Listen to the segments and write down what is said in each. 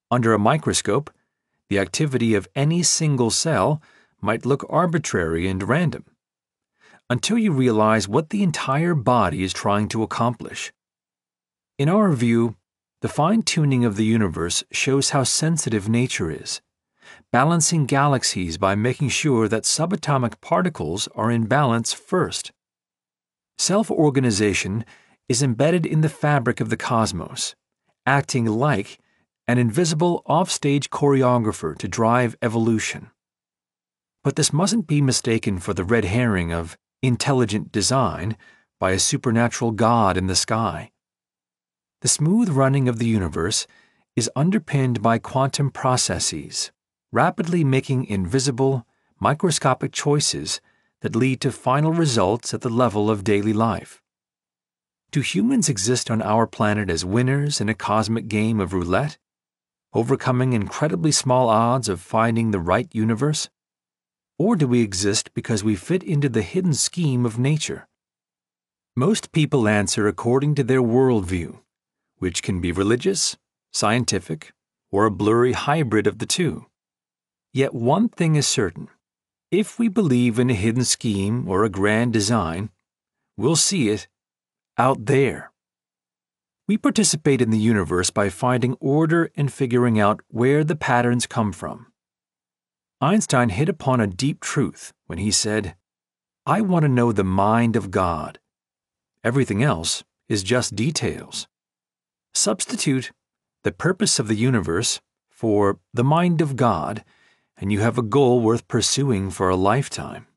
Under a microscope, the activity of any single cell might look arbitrary and random, until you realize what the entire body is trying to accomplish. In our view, the fine-tuning of the universe shows how sensitive nature is, balancing galaxies by making sure that subatomic particles are in balance first. Self-organization is embedded in the fabric of the cosmos, acting like an invisible offstage choreographer to drive evolution. But this mustn't be mistaken for the red herring of intelligent design by a supernatural god in the sky. The smooth running of the universe is underpinned by quantum processes, rapidly making invisible, microscopic choices that lead to final results at the level of daily life. Do humans exist on our planet as winners in a cosmic game of roulette, overcoming incredibly small odds of finding the right universe? Or do we exist because we fit into the hidden scheme of nature? Most people answer according to their worldview, which can be religious, scientific, or a blurry hybrid of the two. Yet one thing is certain. If we believe in a hidden scheme or a grand design, we'll see it out there. We participate in the universe by finding order and figuring out where the patterns come from. Einstein hit upon a deep truth when he said, "I want to know the mind of God. Everything else is just details." Substitute the purpose of the universe for the mind of God, and you have a goal worth pursuing for a lifetime.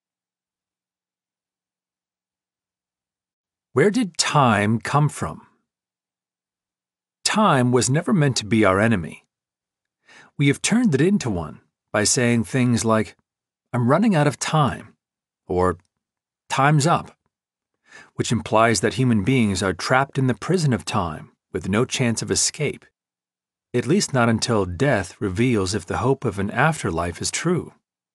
Where did time come from? Time was never meant to be our enemy. We have turned it into one by saying things like, "I'm running out of time," or "Time's up," which implies that human beings are trapped in the prison of time with no chance of escape, at least not until death reveals if the hope of an afterlife is true.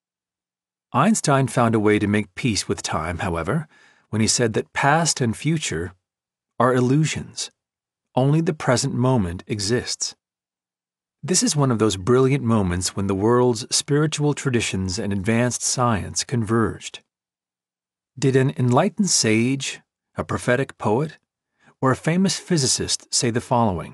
Einstein found a way to make peace with time, however, when he said that past and future are illusions. Only the present moment exists. This is one of those brilliant moments when the world's spiritual traditions and advanced science converged. Did an enlightened sage, a prophetic poet, or a famous physicist say the following?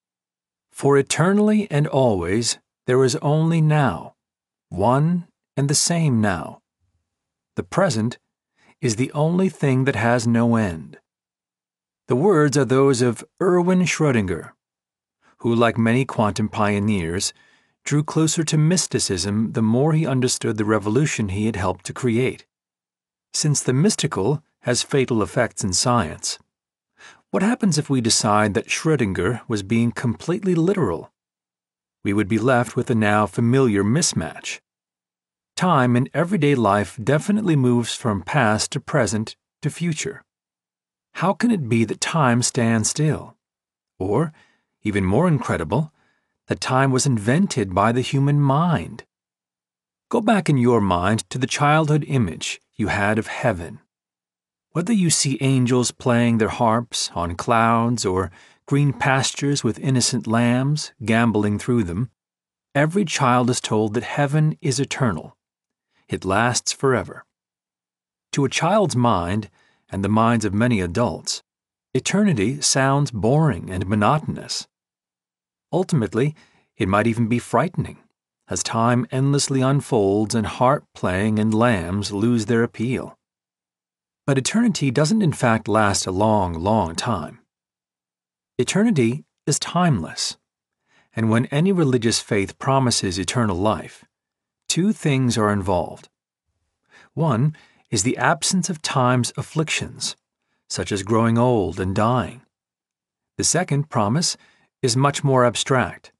"For eternally and always there is only now, one and the same now. The present is the only thing that has no end." The words are those of Erwin Schrödinger, who, like many quantum pioneers, drew closer to mysticism the more he understood the revolution he had helped to create. Since the mystical has fatal effects in science, what happens if we decide that Schrödinger was being completely literal? We would be left with a now familiar mismatch. Time in everyday life definitely moves from past to present to future. How can it be that time stands still? Or, even more incredible, that time was invented by the human mind? Go back in your mind to the childhood image you had of heaven. Whether you see angels playing their harps on clouds or green pastures with innocent lambs gamboling through them, every child is told that heaven is eternal. It lasts forever. To a child's mind, and the minds of many adults, eternity sounds boring and monotonous. Ultimately, it might even be frightening, as time endlessly unfolds and harp playing and lambs lose their appeal. But eternity doesn't in fact last a long, long time. Eternity is timeless, and when any religious faith promises eternal life, two things are involved. One is the absence of time's afflictions, such as growing old and dying. The second promise is much more abstract.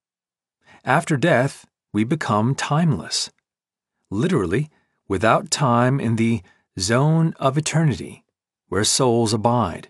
After death, we become timeless, literally without time in the zone of eternity, where souls abide.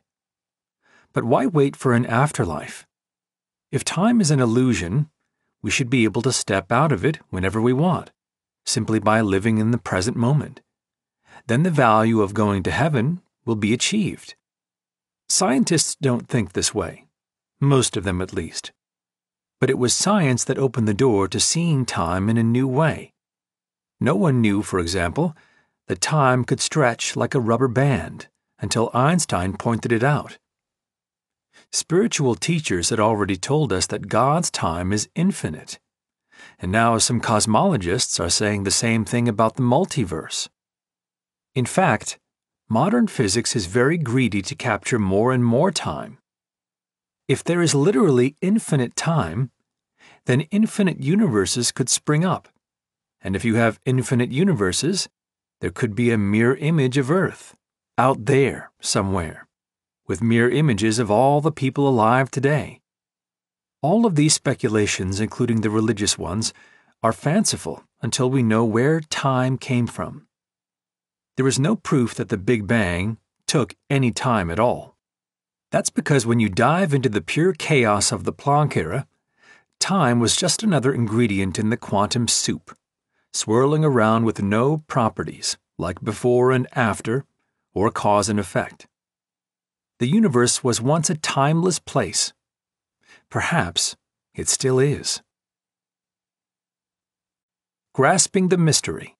But why wait for an afterlife? If time is an illusion, we should be able to step out of it whenever we want, simply by living in the present moment. Then the value of going to heaven will be achieved. Scientists don't think this way, most of them at least. But it was science that opened the door to seeing time in a new way. No one knew, for example, that time could stretch like a rubber band until Einstein pointed it out. Spiritual teachers had already told us that God's time is infinite. And now some cosmologists are saying the same thing about the multiverse. In fact, modern physics is very greedy to capture more and more time. If there is literally infinite time, then infinite universes could spring up. And if you have infinite universes, there could be a mirror image of Earth, out there somewhere, with mirror images of all the people alive today. All of these speculations, including the religious ones, are fanciful until we know where time came from. There is no proof that the Big Bang took any time at all. That's because when you dive into the pure chaos of the Planck era, time was just another ingredient in the quantum soup, swirling around with no properties, like before and after, or cause and effect. The universe was once a timeless place. Perhaps it still is. Grasping the mystery.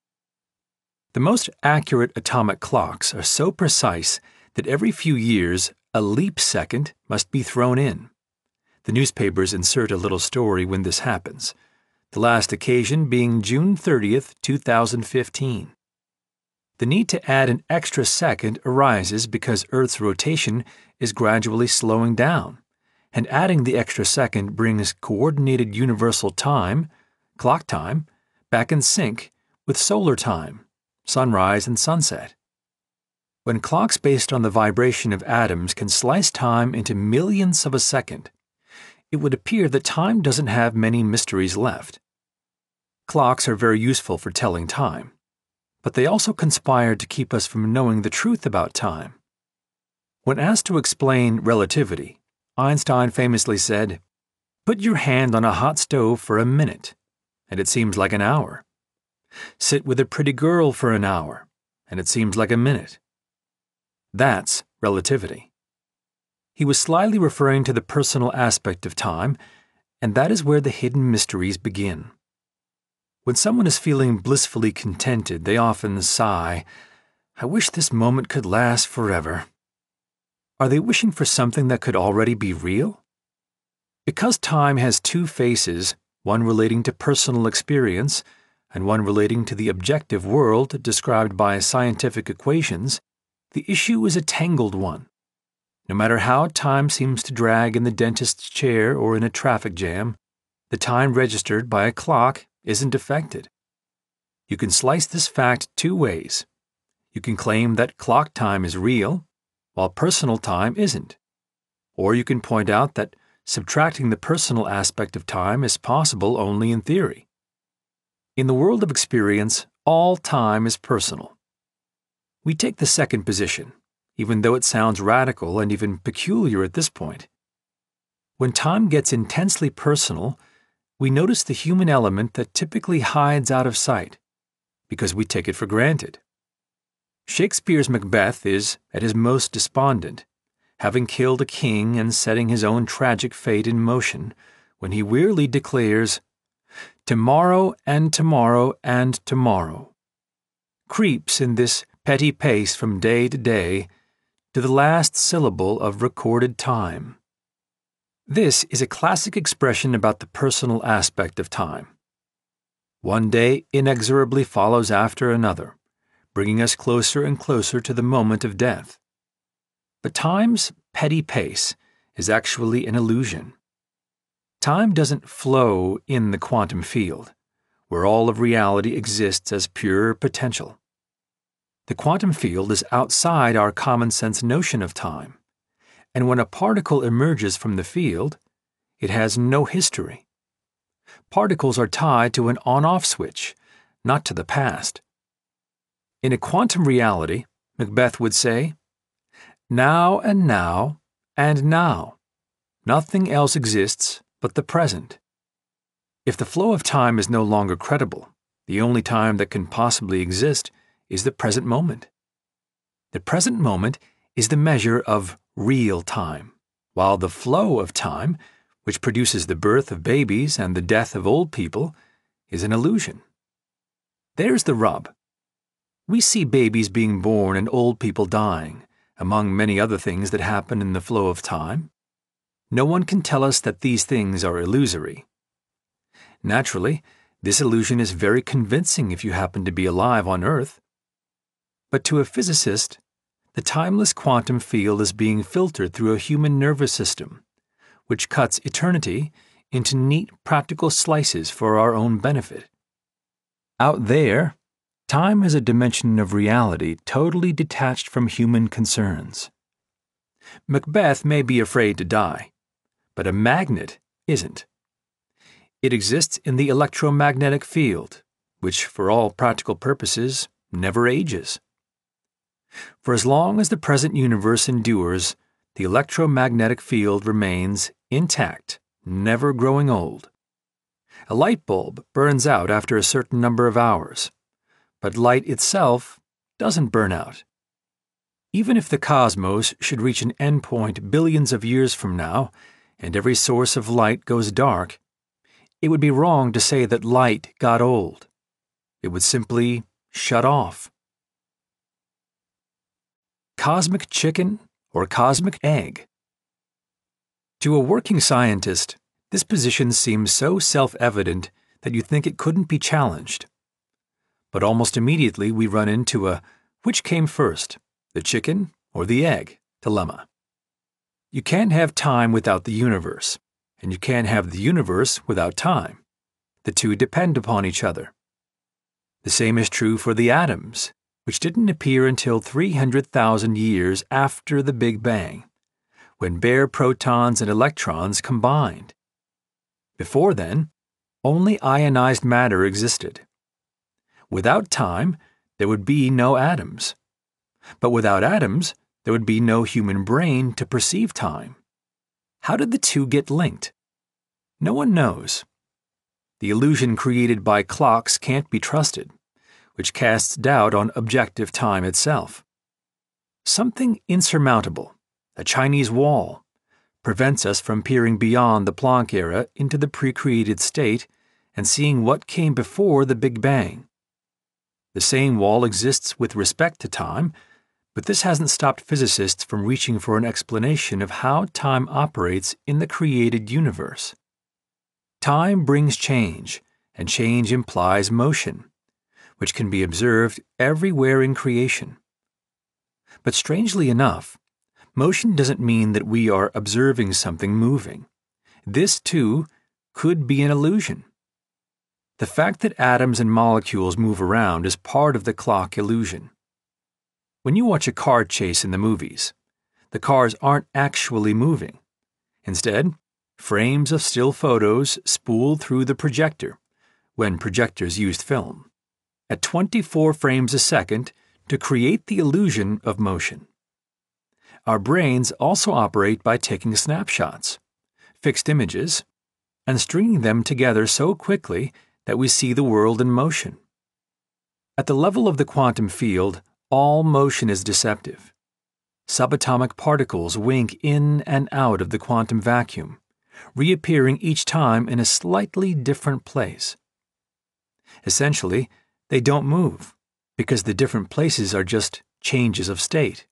The most accurate atomic clocks are so precise that every few years a leap second must be thrown in. The newspapers insert a little story when this happens, the last occasion being June 30th, 2015. The need to add an extra second arises because Earth's rotation is gradually slowing down, and adding the extra second brings coordinated universal time, clock time, back in sync with solar time, sunrise and sunset. When clocks based on the vibration of atoms can slice time into millionths of a second, it would appear that time doesn't have many mysteries left. Clocks are very useful for telling time, but they also conspire to keep us from knowing the truth about time. When asked to explain relativity, Einstein famously said, "Put your hand on a hot stove for a minute, and it seems like an hour. Sit with a pretty girl for an hour, and it seems like a minute." That's relativity. He was slyly referring to the personal aspect of time, and that is where the hidden mysteries begin. When someone is feeling blissfully contented, they often sigh, "I wish this moment could last forever." Are they wishing for something that could already be real? Because time has two faces, one relating to personal experience and one relating to the objective world described by scientific equations, the issue is a tangled one. No matter how time seems to drag in the dentist's chair or in a traffic jam, the time registered by a clock isn't affected. You can slice this fact two ways. You can claim that clock time is real, while personal time isn't. Or you can point out that subtracting the personal aspect of time is possible only in theory. In the world of experience, all time is personal. We take the second position, even though it sounds radical and even peculiar at this point. When time gets intensely personal, we notice the human element that typically hides out of sight, because we take it for granted. Shakespeare's Macbeth is at his most despondent, having killed a king and setting his own tragic fate in motion, when he wearily declares, "Tomorrow and tomorrow and tomorrow," creeps in this petty pace from day to day to the last syllable of recorded time. This is a classic expression about the personal aspect of time. One day inexorably follows after another, bringing us closer and closer to the moment of death. But time's petty pace is actually an illusion. Time doesn't flow in the quantum field, where all of reality exists as pure potential. The quantum field is outside our common-sense notion of time, and when a particle emerges from the field, it has no history. Particles are tied to an on-off switch, not to the past. In a quantum reality, Macbeth would say, "Now and now and now. Nothing else exists but the present." If the flow of time is no longer credible, the only time that can possibly exist is the present moment. The present moment is the measure of real time, while the flow of time, which produces the birth of babies and the death of old people, is an illusion. There's the rub. We see babies being born and old people dying, among many other things that happen in the flow of time. No one can tell us that these things are illusory. Naturally, this illusion is very convincing if you happen to be alive on Earth. But to a physicist, the timeless quantum field is being filtered through a human nervous system, which cuts eternity into neat, practical slices for our own benefit. Out there, time is a dimension of reality totally detached from human concerns. Macbeth may be afraid to die, but a magnet isn't. It exists in the electromagnetic field, which, for all practical purposes, never ages. For as long as the present universe endures, the electromagnetic field remains intact, never growing old. A light bulb burns out after a certain number of hours, but light itself doesn't burn out. Even if the cosmos should reach an endpoint billions of years from now, and every source of light goes dark, it would be wrong to say that light got old. It would simply shut off. Cosmic chicken or cosmic egg? To a working scientist, this position seems so self-evident that you think it couldn't be challenged. But almost immediately we run into a which came first, the chicken or the egg dilemma. You can't have time without the universe, and you can't have the universe without time. The two depend upon each other. The same is true for the atoms, which didn't appear until 300,000 years after the Big Bang, when bare protons and electrons combined. Before then, only ionized matter existed. Without time, there would be no atoms. But without atoms, there would be no human brain to perceive time. How did the two get linked? No one knows. The illusion created by clocks can't be trusted, which casts doubt on objective time itself. Something insurmountable, a Chinese wall, prevents us from peering beyond the Planck era into the pre-created state and seeing what came before the Big Bang. The same wall exists with respect to time, but this hasn't stopped physicists from reaching for an explanation of how time operates in the created universe. Time brings change, and change implies motion, which can be observed everywhere in creation. But strangely enough, motion doesn't mean that we are observing something moving. This, too, could be an illusion. The fact that atoms and molecules move around is part of the clock illusion. When you watch a car chase in the movies, the cars aren't actually moving. Instead, frames of still photos spool through the projector, when projectors used film, at 24 frames a second to create the illusion of motion. Our brains also operate by taking snapshots, fixed images, and stringing them together so quickly that we see the world in motion. At the level of the quantum field, all motion is deceptive. Subatomic particles wink in and out of the quantum vacuum, reappearing each time in a slightly different place. Essentially, they don't move, because the different places are just changes of state.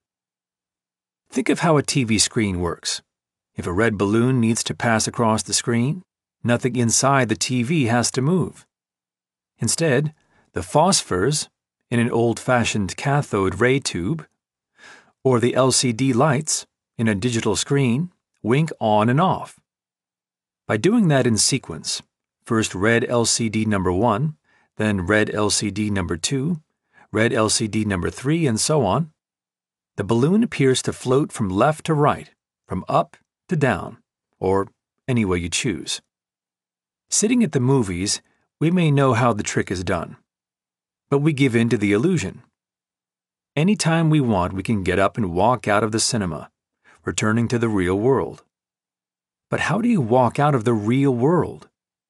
Think of how a TV screen works. If a red balloon needs to pass across the screen, nothing inside the TV has to move. Instead, the phosphors in an old-fashioned cathode ray tube, or the LCD lights in a digital screen, wink on and off. By doing that in sequence, first red LCD number 1, then red LCD number 2, red LCD number 3, and so on, the balloon appears to float from left to right, from up to down, or any way you choose. Sitting at the movies, we may know how the trick is done, but we give in to the illusion. Anytime we want, we can get up and walk out of the cinema, returning to the real world. But how do you walk out of the real world?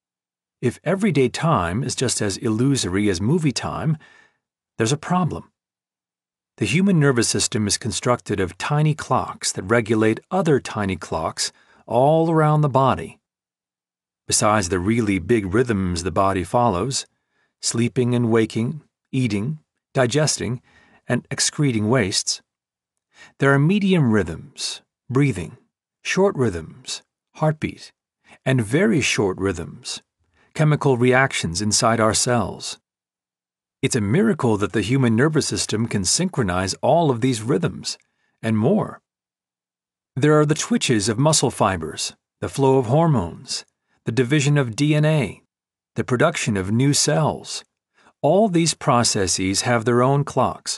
If everyday time is just as illusory as movie time, there's a problem. The human nervous system is constructed of tiny clocks that regulate other tiny clocks all around the body, Besides the really big rhythms the body follows, sleeping and waking, eating, digesting, and excreting wastes, there are medium rhythms, breathing, short rhythms, heartbeat, and very short rhythms, chemical reactions inside our cells. It's a miracle that the human nervous system can synchronize all of these rhythms, and more. There are the twitches of muscle fibers, the flow of hormones, the division of DNA, the production of new cells. All these processes have their own clocks.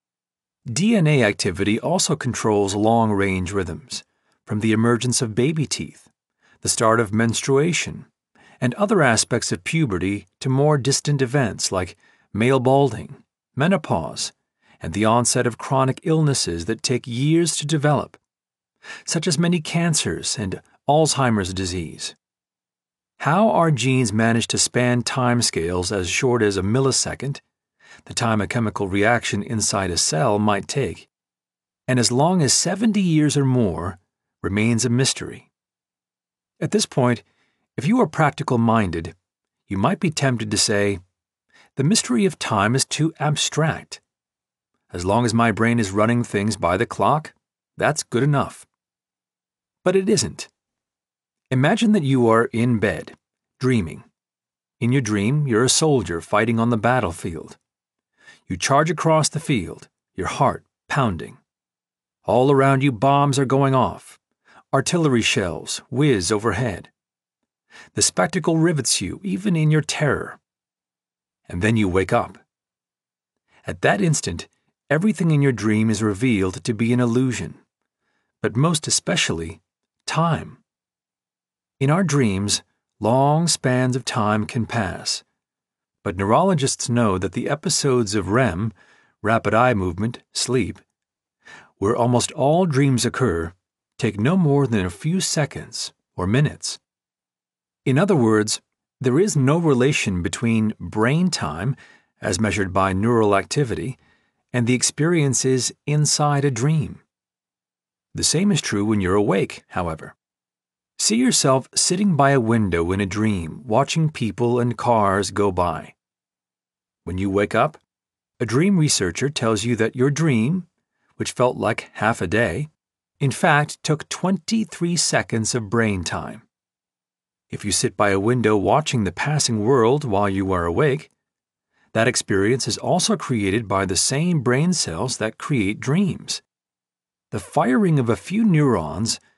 DNA activity also controls long-range rhythms, from the emergence of baby teeth, the start of menstruation, and other aspects of puberty to more distant events like male balding, menopause, and the onset of chronic illnesses that take years to develop, such as many cancers and Alzheimer's disease. How our genes manage to span timescales as short as a millisecond, the time a chemical reaction inside a cell might take, and as long as 70 years or more, remains a mystery. At this point, if you are practical-minded, you might be tempted to say, the mystery of time is too abstract. As long as my brain is running things by the clock, that's good enough. But it isn't. Imagine that you are in bed, dreaming. In your dream, you're a soldier fighting on the battlefield. You charge across the field, your heart pounding. All around you, bombs are going off. Artillery shells whiz overhead. The spectacle rivets you, even in your terror. And then you wake up. At that instant, everything in your dream is revealed to be an illusion, but most especially, time. In our dreams, long spans of time can pass, but neurologists know that the episodes of REM, rapid eye movement, sleep, where almost all dreams occur, take no more than a few seconds or minutes. In other words, there is no relation between brain time, as measured by neural activity, and the experiences inside a dream. The same is true when you're awake, however. See yourself sitting by a window in a dream, watching people and cars go by. When you wake up, a dream researcher tells you that your dream, which felt like half a day, in fact took 23 seconds of brain time. If you sit by a window watching the passing world while you are awake, that experience is also created by the same brain cells that create dreams. The firing of a few neurons